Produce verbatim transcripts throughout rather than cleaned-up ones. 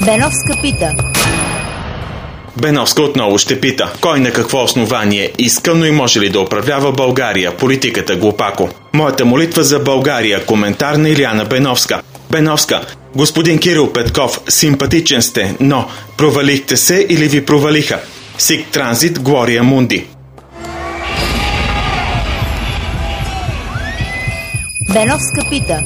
Беновска пита. Беновска отново ще пита, кой на какво основание иска, но и може ли да управлява България, политиката глупако. Моята молитва за България, коментар на Илияна Беновска. Беновска, господин Кирил Петков, симпатичен сте, но провалихте се или ви провалиха? Сик Транзит, Глория Мунди. Беновска пита.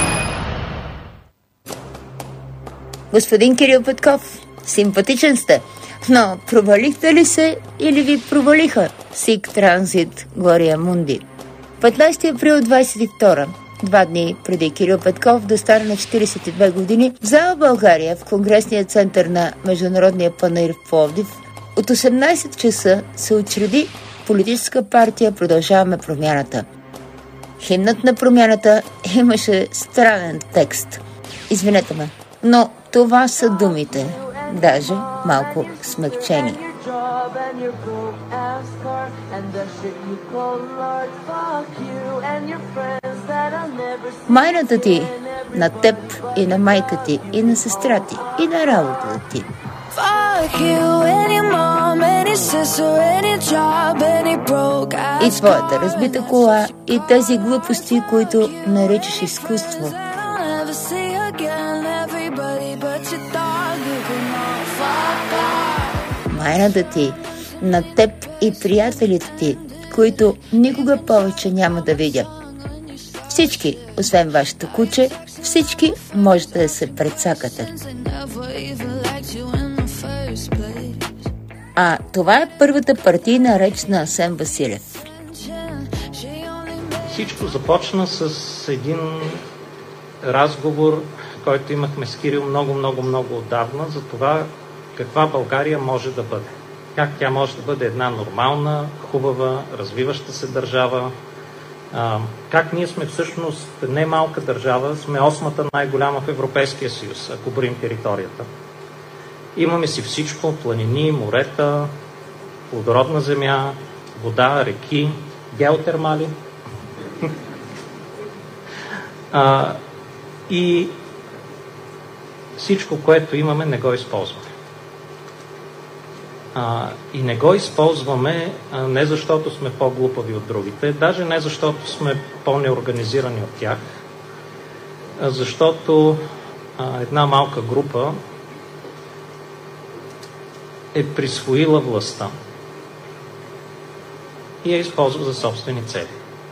Господин Кирил Петков, симпатичен сте, но провалихте ли се или ви провалиха? Сик Транзит, Глория Мунди. петнайсети април двайсет и втора, два дни преди Кирил Петков да стане на четирийсет и две години, в зала България, в Конгресния център на Международния панаир в Пловдив, от осемнайсет часа се учреди политическа партия Продължаваме промяната. Химнът на промяната имаше странен текст. Извинете ме, но това са думите, даже малко смекчени. Майната ти, на теб и на майка ти, и на сестра ти, и на работата ти. И твоята разбита кола, и тези глупости, които наричаш изкуство. Майната ти, на теб и приятелите ти, които никога повече няма да видя. Всички, освен вашето куче, всички можете да се прецакате. А това е първата партийна реч на Асен Василев. Всичко започна с един разговор, който имахме с Кирил много, много, много отдавна, за това каква България може да бъде. Как тя може да бъде една нормална, хубава, развиваща се държава. А, как ние сме всъщност не малка държава, сме осмата най-голяма в Европейския съюз, ако броим територията. Имаме си всичко, планини, морета, плодородна земя, вода, реки, геотермали. а, и всичко, което имаме, не го използваме. А, и не го използваме а, не защото сме по-глупави от другите, даже не защото сме по-неорганизирани от тях, а защото а, една малка група е присвоила властта и я използва за собствени цели.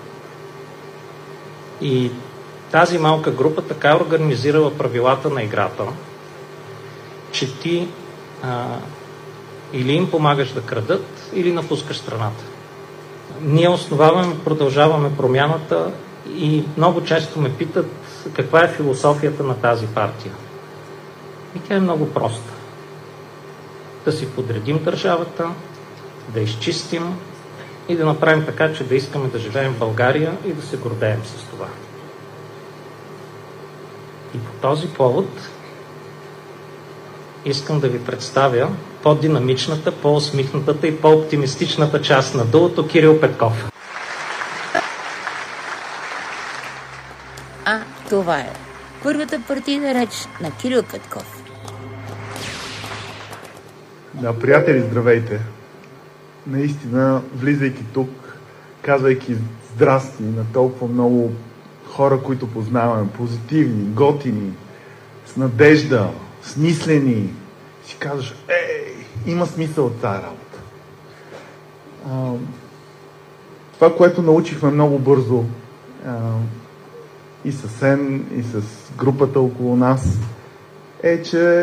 И тази малка група така е организирала правилата на играта, че ти а, или им помагаш да крадат, или напускаш страната. Ние основаваме, продължаваме промяната и много често ме питат каква е философията на тази партия. И тя е много проста. Да си подредим държавата, да изчистим и да направим така, че да искаме да живеем в България и да се гордеем с това. И по този повод искам да ви представя по-динамичната, по-усмихнатата и по-оптимистичната част на дуото Кирил Петков. А това е първата партийна реч на Кирил Петков. Да, приятели, здравейте! Наистина, влизайки тук, казвайки здрасти на толкова много хора, които познаваме, позитивни, готини, с надежда, смислени, си казваш, ей, има смисъл от тази работа. А, това, което научихме много бързо а, и с Сен, и с групата около нас, е, че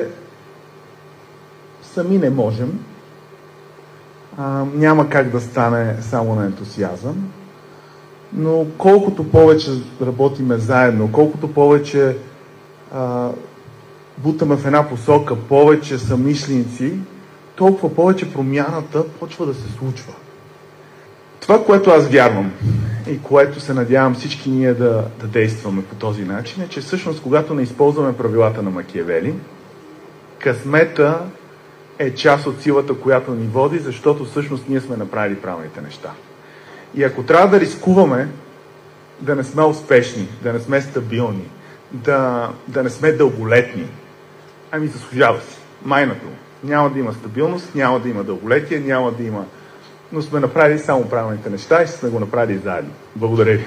сами не можем. А, няма как да стане само на ентусиазъм. Но колкото повече работиме заедно, колкото повече а, бутаме в една посока, повече съмишленици, толкова повече промяната почва да се случва. Това, което аз вярвам и което се надявам всички ние да, да действаме по този начин, е, че всъщност, когато не използваме правилата на Макиавели, късмета е част от силата, която ни води, защото всъщност ние сме направили правилните неща. И ако трябва да рискуваме да не сме успешни, да не сме стабилни, да, да не сме дълголетни, Ами заслужава си. Майната му. Няма да има стабилност, няма да има дълголетие, няма да има... Но сме направили само правилните неща и сме го направили заедно. Благодаря ви.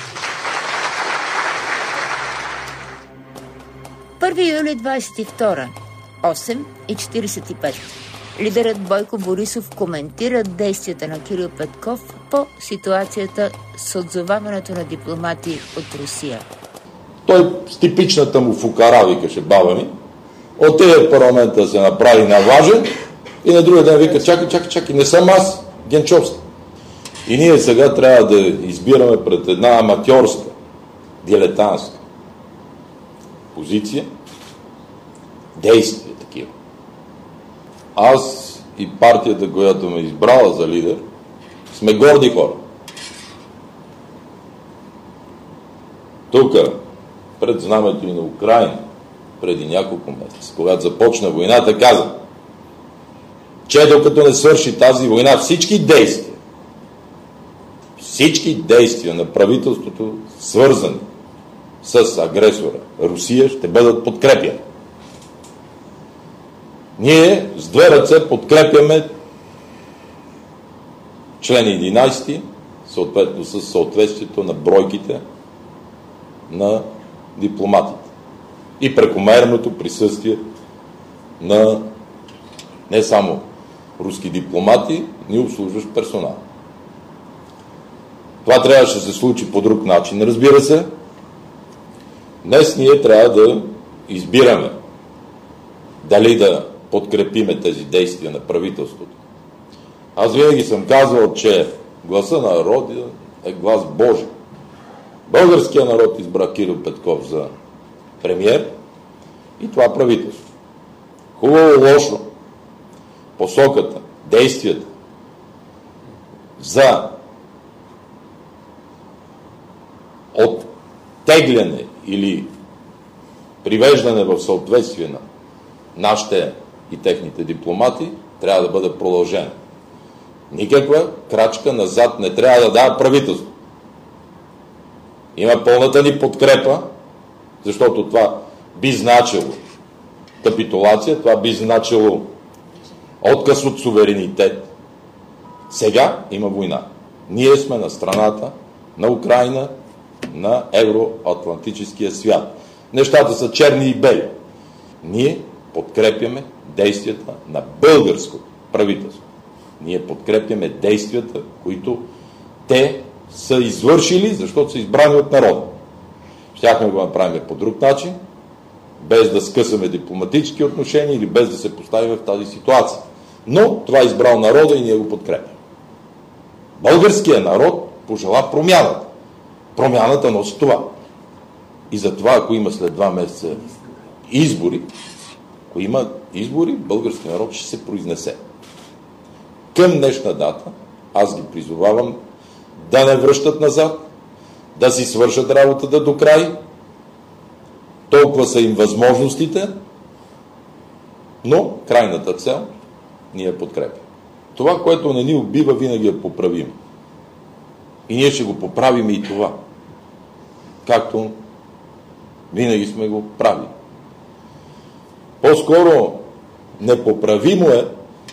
първи юли двадесет и втора, осем и четиридесет и пет. Лидерът Бойко Борисов коментира действията на Кирил Петков по ситуацията с отзоваването на дипломати от Русия. Той с типичната му фукара, викаше баба ми, отиде в парламента да се направи наважен и на другия ден вика, чакай, чакай, чакай, не съм аз, Генчовски. И ние сега трябва да избираме пред една аматьорска, дилетантска позиция, действия такива. Аз и партията, която ме избрала за лидер, сме горди хора. Тук, пред знамето и на Украина, преди няколко месеца, когато започна войната, казах, че докато не свърши тази война, всички действия, всички действия на правителството, свързани с агресора Русия, ще бъдат подкрепяни. Ние с две ръце подкрепяме член единадесети, съответно с съответствието на бройките на дипломатите и прекомерното присъствие на не само руски дипломати, ни обслужващ персонал. Това трябваше да се случи по друг начин, разбира се. Днес ние трябва да избираме дали да подкрепиме тези действия на правителството. Аз винаги съм казвал, че гласа на народа е глас Божий. Българският народ избра Кирил Петков за премиер и това правителство. Хубаво, лошо, посоката, действията за оттегляне или привеждане в съответствие на нашите и техните дипломати трябва да бъде продължена. Никаква крачка назад не трябва да дава правителство. Има пълната ни подкрепа, защото това би значило капитулация, това би значило отказ от суверенитет. Сега има война. Ние сме на страната на Украина, на евроатлантическия свят. Нещата са черни и бели. Ние подкрепяме действията на българското правителство. Ние подкрепяме действията, които те са извършили, защото са избрани от народа. Щяхме го направим по друг начин, без да скъсаме дипломатически отношения или без да се поставим в тази ситуация. Но това е избрал народа и ние го подкрепяме. Българският народ пожела промяната. Промяната носи това. И затова, ако има след два месеца избори, ако има избори, българският народ ще се произнесе. Към днешна дата аз ги призовавам да не връщат назад, да си свършат работата до край. Толкова са им възможностите, но крайната цел ние подкрепим. Това, което не ни убива, винаги е поправим. И ние ще го поправим и това. Както винаги сме го правили. По-скоро непоправимо е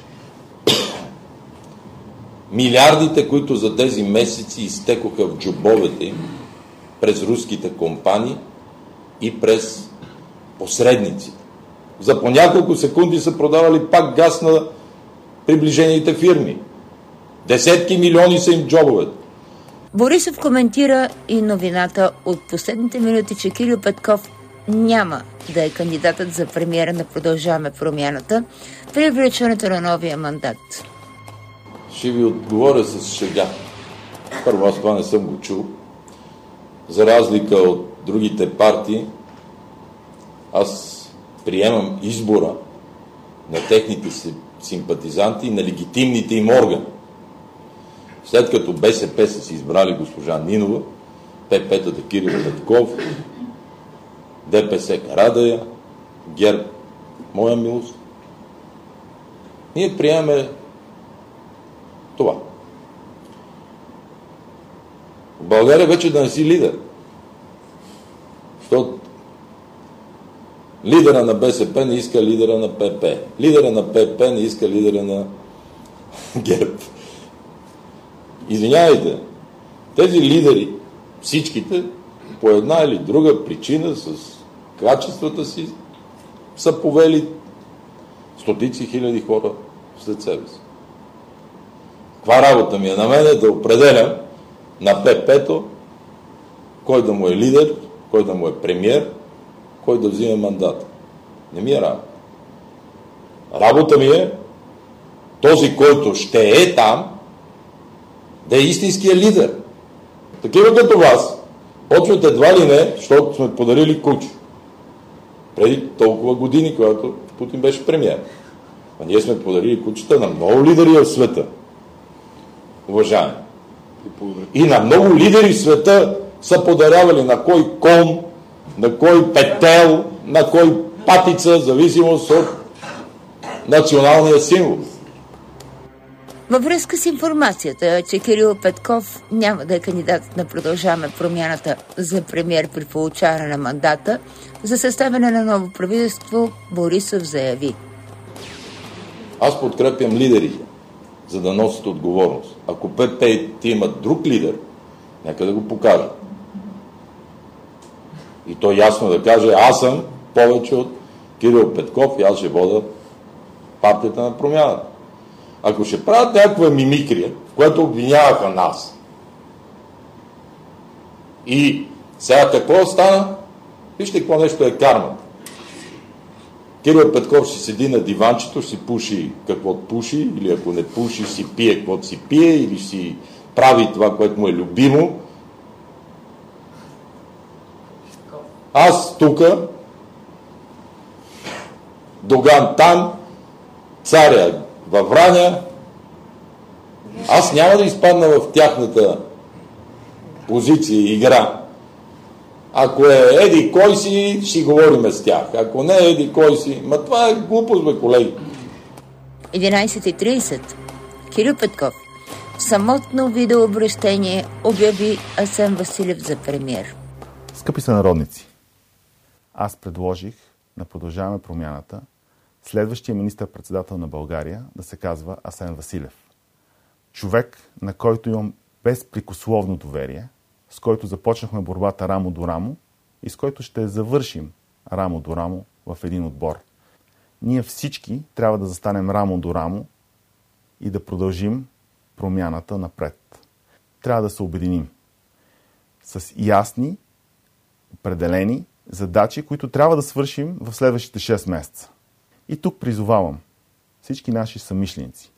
милиардите, които за тези месеци изтекоха в джобовете им през руските компании и през посредниците. За по няколко секунди са продавали пак газ на приближените фирми. Десетки милиони са им джобовете. Борисов коментира и новината от последните минути, че Кирил Петков няма да е кандидатът за премиера на Продължаваме промяната при връчването на новия мандат. Ще ви отговоря с шега. Първо, аз това не съм го чул. За разлика от другите партии, аз приемам избора на техните симпатизанти и на легитимните им органи. След като БСП са си избрали госпожа Нинова, ПП-тата Кирил Петков, ДПС Карадая, ГЕРБ Моя милост, ние приемаме това. В България вече да не си лидер. Защото Лидера на БСП не иска лидера на ПП. Лидера на ПП не иска лидера на ГЕРБ. Извинявайте, тези лидери, всичките, по една или друга причина, с качествата си, са повели стотици хиляди хора след себе си. Каква работа ми е на мене да определям на ПП-то кой да му е лидер, кой да му е премиер, кой да взиме мандата. Не ми е работа. Работа ми е този, който ще е там, да е истинския лидер. Такива като вас почват едва ли не, защото сме подарили куче. Преди толкова години, когато Путин беше премиер. А ние сме подарили кучета на много лидери в света. Уважаеми. И на много лидери в света са подарявали на кой кон, на кой петел, на кой патица, в зависимост от националния символ. Във връзка с информацията, че Кирил Петков няма да е кандидат на Продължаваме промяната за премиер при получаване на мандата, за съставяне на ново правителство, Борисов заяви: аз подкрепям лидерите, за да носят отговорност. Ако ПП ти имат друг лидер, нека да го покажа. И той ясно да каже: аз съм повече от Кирил Петков и аз ще вода партията на промяната. Ако ще правят някаква мимикрия, в която обвиняваха нас, и сега какво стана? Вижте какво нещо е кармата. Кирил Петков ще седи на диванчето, ще си пуши каквото пуши, или ако не пуши, си пие каквото си пие, или си прави това, което му е любимо. Аз тука, Доган там, царя във Враня, аз няма да изпадна в тяхната позиция и игра. Ако е еди кой си, ще говорим с тях. Ако не е еди кой си, ма това е глупост, бе, колеги. единайсет и трийсет. Кирил Петков в самотно видеообращение обяви Асен Василев за премиер. Скъпи сънародници, аз предложих на Продължаваме промяната следващия министър-председател на България да се казва Асен Василев. Човек, на който имам безпрекословно доверие, с който започнахме борбата рамо до рамо и с който ще завършим рамо до рамо в един отбор. Ние всички трябва да застанем рамо до рамо и да продължим промяната напред. Трябва да се обединим с ясни, определени задачи, които трябва да свършим в следващите шест месеца. И тук призовавам всички наши съмишленици,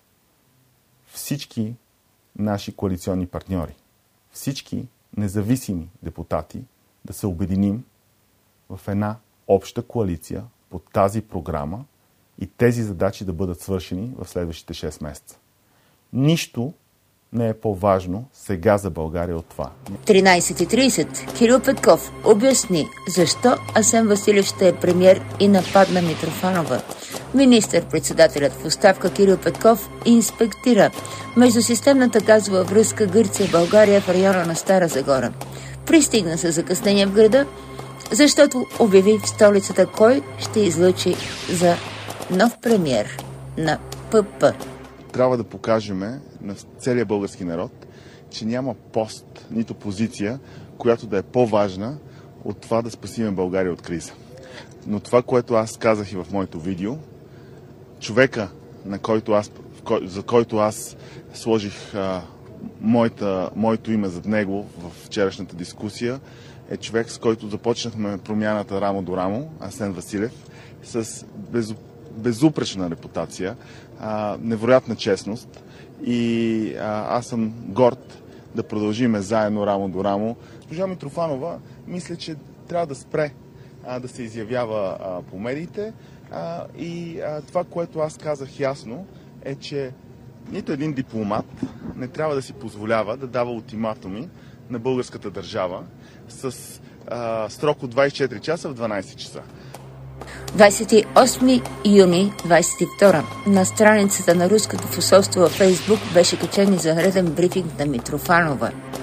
всички наши коалиционни партньори, всички независими депутати да се обединим в една обща коалиция по тази програма и тези задачи да бъдат свършени в следващите шест месеца. Нищо не е по-важно сега за България от това. тринайсет и трийсет. Кирил Петков обясни защо Асен Василев ще е премиер и нападна Митрофанова. Министър-председателят в оставка Кирил Петков инспектира междусистемната газова връзка Гърция-България в района на Стара Загора. Пристигна се закъснение в града, защото обяви в столицата кой ще излъчи за нов премиер на ПП. Трябва да покажем на целия български народ, че няма пост, нито позиция, която да е по-важна от това да спасиме България от криза. Но това, което аз казах и в моето видео, човека, на който аз, за който аз сложих а, моята, моето име зад него в вчерашната дискусия, е човек, с който започнахме промяната рамо до рамо, Асен Василев, с без, безупречна репутация, а, невероятна честност, и а, аз съм горд да продължиме заедно рамо до рамо. Госпожа Митрофанова, мисля, че трябва да спре а, да се изявява а, по медиите, а, и а, това, което аз казах ясно, е, че нито един дипломат не трябва да си позволява да дава ултиматуми на българската държава с а, срок от двайсет и четири часа в дванайсет часа. двайсет и осми юни двайсет и втора. На страницата на Руското посолство във Фейсбук беше качен извънреден брифинг на Митрофанова.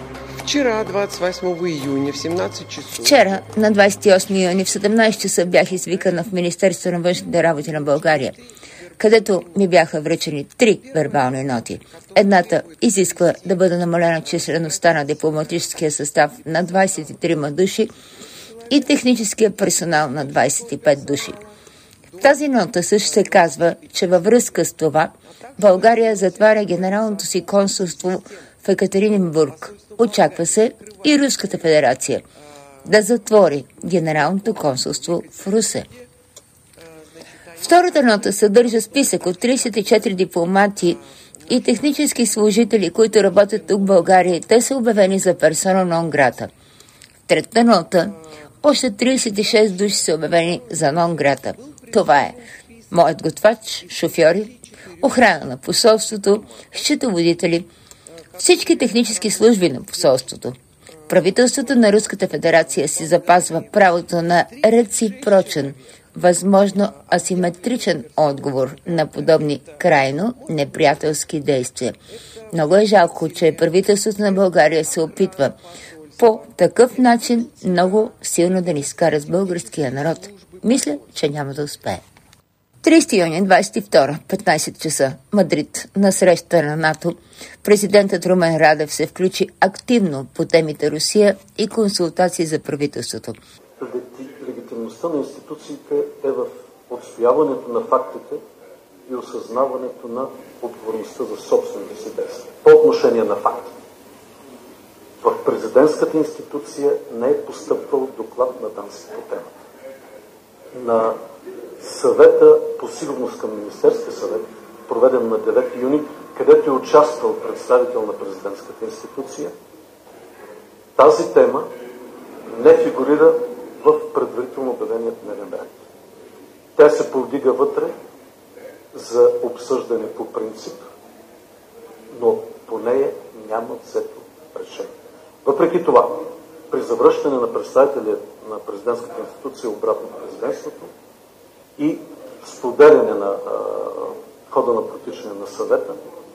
Вчера, двадесет восьмого июня, в седемнадесет часов. Вчера, на двадесет и осми юни, в седемнадесет часа бях извикана в Министерство на външните работи на България, където ми бяха връчени три вербални ноти. Едната изисква да бъде намалена числеността на дипломатическия състав на двадесет и трима души и техническия персонал на двадесет и пет души. В тази нота също се казва, че във връзка с това България затваря генералното си консулство в Екатеринбург. Очаква се и Руската федерация да затвори генералното консулство в Русе. Втората нота съдържа списък от тридесет и четири дипломати и технически служители, които работят тук в България, и те са обявени за персона нон грата. В третата нота още тридесет и шест души са обявени за нон грата. Това е моят готвач, шофьори, охрана на посолството, счетоводители, всички технически служби на посолството. Правителството на Руската федерация си запазва правото на реципрочен, възможно асиметричен отговор на подобни крайно неприятелски действия. Много е жалко, че правителството на България се опитва по такъв начин много силно да ни скара с българския народ. Мисля, че няма да успее. тридесети юни, двадесет и втора, петнадесет часа, Мадрид. На среща на НАТО президентът Румен Радев се включи активно по темите Русия и консултации за правителството. Легитимността на институциите е в отстояването на фактите и осъзнаването на отговорността за собствените си действия. По отношение на факти. В президентската институция не е постъпвал доклад на ДАНС по темата. На съвета по сигурност към Министерския съвет, проведен на девети юни, където е участвал представител на президентската институция, тази тема не фигурира в предварително обявения дневен ред. Тя се повдига вътре за обсъждане по принцип, но по нея няма взето решение. Въпреки това, при завръщане на представителя на президентската институция обратно в президентството и споделяне на а, хода на протичане на съвета,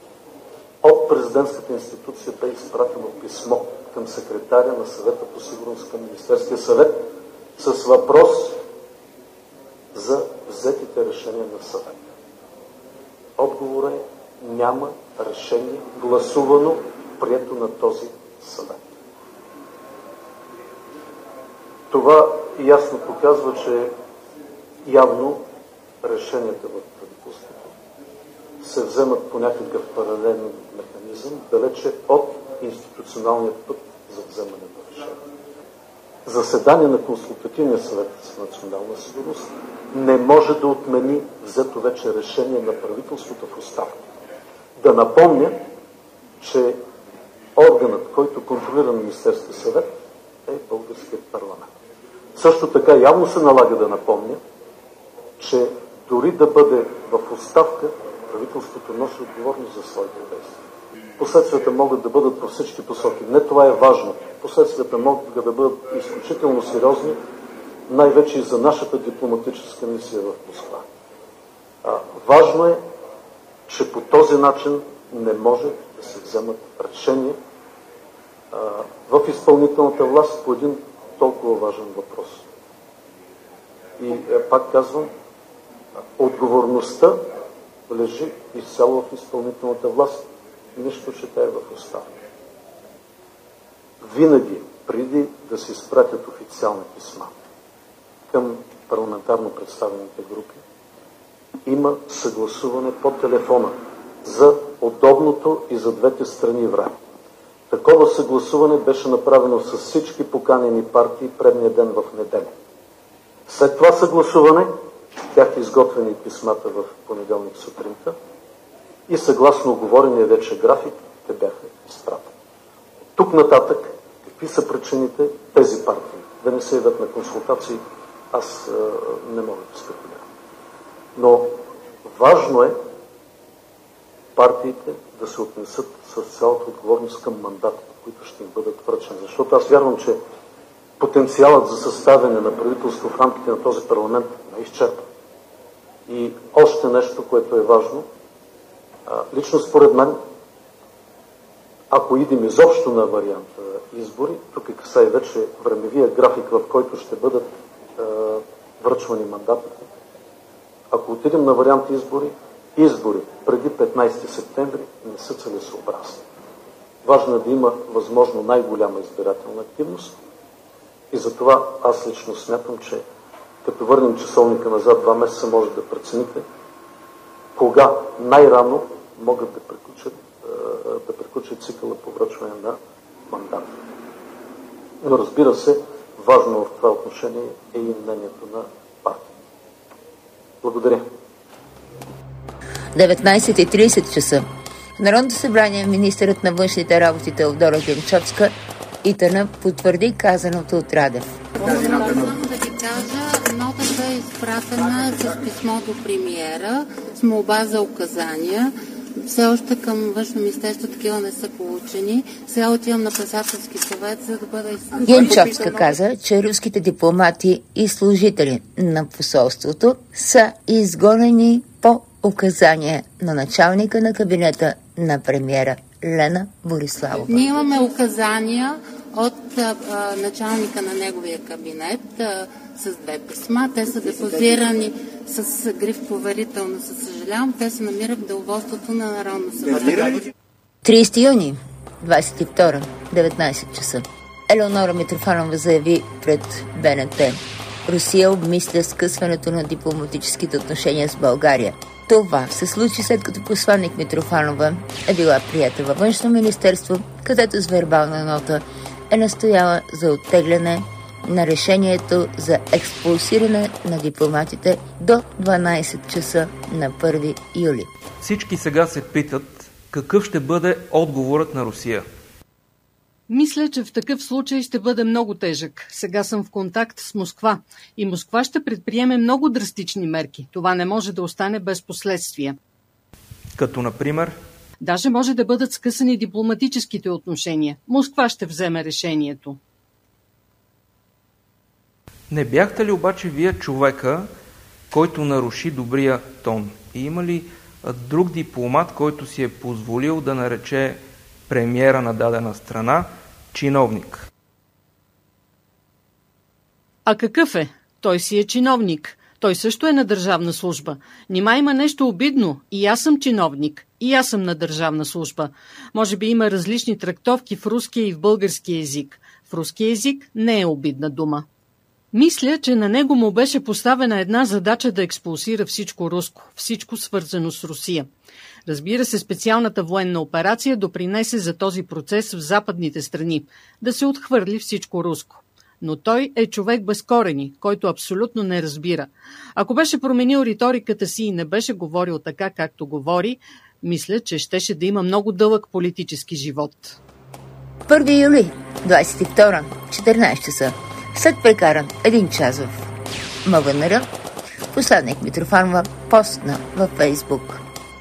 от президентската институция бе изпратено писмо към секретаря на съвета по сигурност към Министерския съвет с въпрос за взетите решения на съвета. Отговорът е: няма решение гласувано, прието на този съвет. Това ясно показва, че явно решенията в правителството се вземат по някакъв паралелен механизъм, далече от институционалния път за вземане на решение. Заседание на Консултативния съвет за национална сигурност не може да отмени взето вече решение на правителството в оставка. Да напомня, че органът, който контролира Министерския съвет, е българският парламент. Също така явно се налага да напомня, че дори да бъде в оставка, правителството носи отговорност за своите действия. Последствията могат да бъдат по всички посоки. Не това е важно. Последствията могат да бъдат изключително сериозни, най-вече и за нашата дипломатическа мисия в Москва. А, важно е, че по този начин не може да се вземат решения а, в изпълнителната власт по един толкова важен въпрос. И е, пак казвам, отговорността лежи изцяло в изпълнителната власт, нищо, че тя е в оставка. Винаги, преди да се изпратят официални писма към парламентарно представените групи, има съгласуване по телефона за удобното и за двете страни време. Такова съгласуване беше направено с всички поканени партии предния ден в неделя. След това съгласуване бяха изготвени писмата в понеделник сутринта и съгласно оговорения вече график те бяха изпратени. Тук нататък, какви са причините тези партии да не се явят на консултации, аз е, не мога да спекулирам. Но важно е партиите да се отнесат с цялата отговорност към мандатите, които ще им бъдат връчени. Защото аз вярвам, че потенциалът за съставяне на правителство в рамките на този парламент е изчерпан. И още нещо, което е важно. Лично според мен Ако идем изобщо на варианта избори, тук е касае вече времевия график, в който ще бъдат е, връчвани мандатите. Ако отидем на вариант избори, избори преди петнайсети септември не са целесообразни. Важно е да има възможно най-голяма избирателна активност и затова аз лично смятам, че като върнем часовника назад два месеца, може да прецените кога най-рано могат да приключат, да приключат цикъла по връчване на мандат. Но разбира се, важно в това отношение е и мнението на партия. Благодаря. деветнайсет и трийсет часа. В Народното събрание министърът на външните работи Теодора Генчовска и т.н. потвърди казаното от Радев. Само да ви кажа, нотата е изпратена с писмо до премиера с молба за указания. Все още към Външно министерство такива не са получени. Сега отивам на председателски съвет, за да бъда изслушана. Генчовска каза, че руските дипломати и служители на посолството са изгонени по указание на началника на кабинета на премиера Лена Бориславова. Ние имаме указания от а, а, началника на неговия кабинет а, с две писма. Те са депозирани с гриф поверително, със съжалявам. Те се намират в деловодството на Народно събрание. трийсети юни, двайсет и втора, деветнайсет часа. Елеонора Митрофанова заяви пред БНТ: Русия обмисля скъсването на дипломатическите отношения с България. Това се случи след като посланник Митрофанова е била приета във Външно министерство, където с вербална нота е настояла за оттегляне на решението за експулсиране на дипломатите до дванайсет часа на първи юли. Всички сега се питат какъв ще бъде отговорът на Русия. Мисля, че в такъв случай ще бъде много тежък. Сега съм в контакт с Москва и Москва ще предприеме много драстични мерки. Това не може да остане без последствия. Като например? Даже може да бъдат скъсани дипломатическите отношения. Москва ще вземе решението. Не бяхте ли обаче вие човека, който наруши добрия тон? И има ли друг дипломат, който си е позволил да нарече премиера на дадена страна чиновник? А какъв е? Той си е чиновник. Той също е на държавна служба. Нима има нещо обидно? И аз съм чиновник. И аз съм на държавна служба. Може би има различни трактовки в руския и в български език. В руски език не е обидна дума. Мисля, че на него му беше поставена една задача да експулсира всичко руско, всичко свързано с Русия. Разбира се, специалната военна операция допринесе за този процес в западните страни, да се отхвърли всичко руско. Но той е човек без корени, който абсолютно не разбира. Ако беше променил риториката си и не беше говорил така, както говори, мисля, че щеше да има много дълъг политически живот. първи юли, двайсет и втора, четиринайсет часа. След прекаран един час в МВНР, посланник Митрофанова постна във Фейсбук: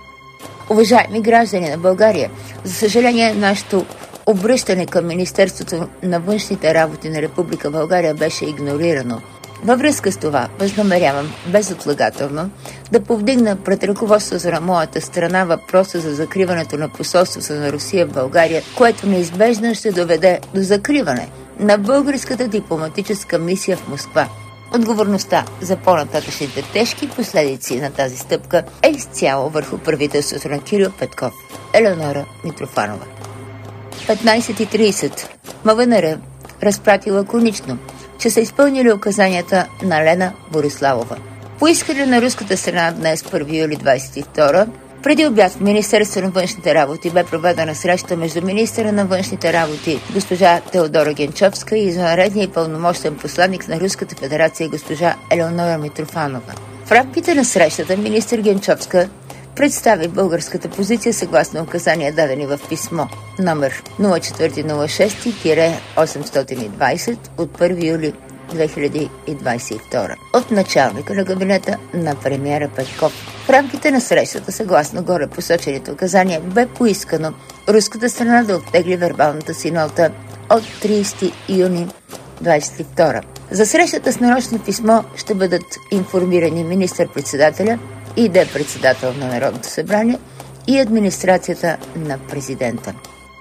Уважаеми граждани на България, за съжаление нашето обръщане към Министерството на външните работи на Република България беше игнорирано. Във връзка с това възнамерявам безотлагателно да повдигна пред ръководството на моята страна въпроса за закриването на посолството на Русия в България, което неизбежно ще доведе до закриване на българската дипломатическа мисия в Москва. Отговорността за по-нататъчните тежки последици на тази стъпка е изцяло върху правителството на Кирил Петков. Елеонора Митрофанова. петнайсет и трийсет. МВНР разпрати лаконично, че са изпълнили указанията на Лена Бориславова. По искане на руската страна днес, първи юли двайсет и втора, преди обяд в Министерството на външните работи бе проведена среща между министъра на външните работи госпожа Теодора Генчовска и извънредния и пълномощен посланник на Руската федерация госпожа Елеонора Митрофанова. В рамките на срещата министър Генчовска представи българската позиция съгласно указания, дадени в писмо номер нула четири нула шест осемстотин и двайсет от първи юли две хиляди двайсет и втора от началника на кабинета на премиера Петков. В рамките на срещата, съгласно горе посочените указания, бе поискано руската страна да оттегли вербалната си нота от трийсети юни двайсет и втора. За срещата с нарочно писмо ще бъдат информирани министър-председателя и де председател на Народното събрание и администрацията на президента.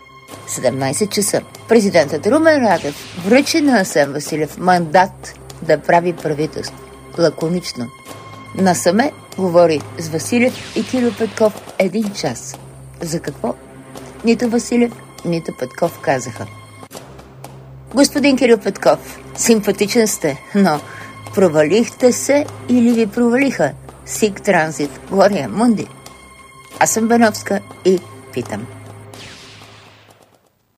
седемнайсет часа. Президентът Румен Радев връчи на Асен Василев мандат да прави правителство. Лаконично. Насаме говори с Василев и Кирил Петков един час. За какво? Нито Василев, нито Петков казаха. Господин Кирил Петков, симпатичен сте, но провалихте се или ви провалиха? Сик Транзит, Глория Мунди. Аз съм Беновска и питам.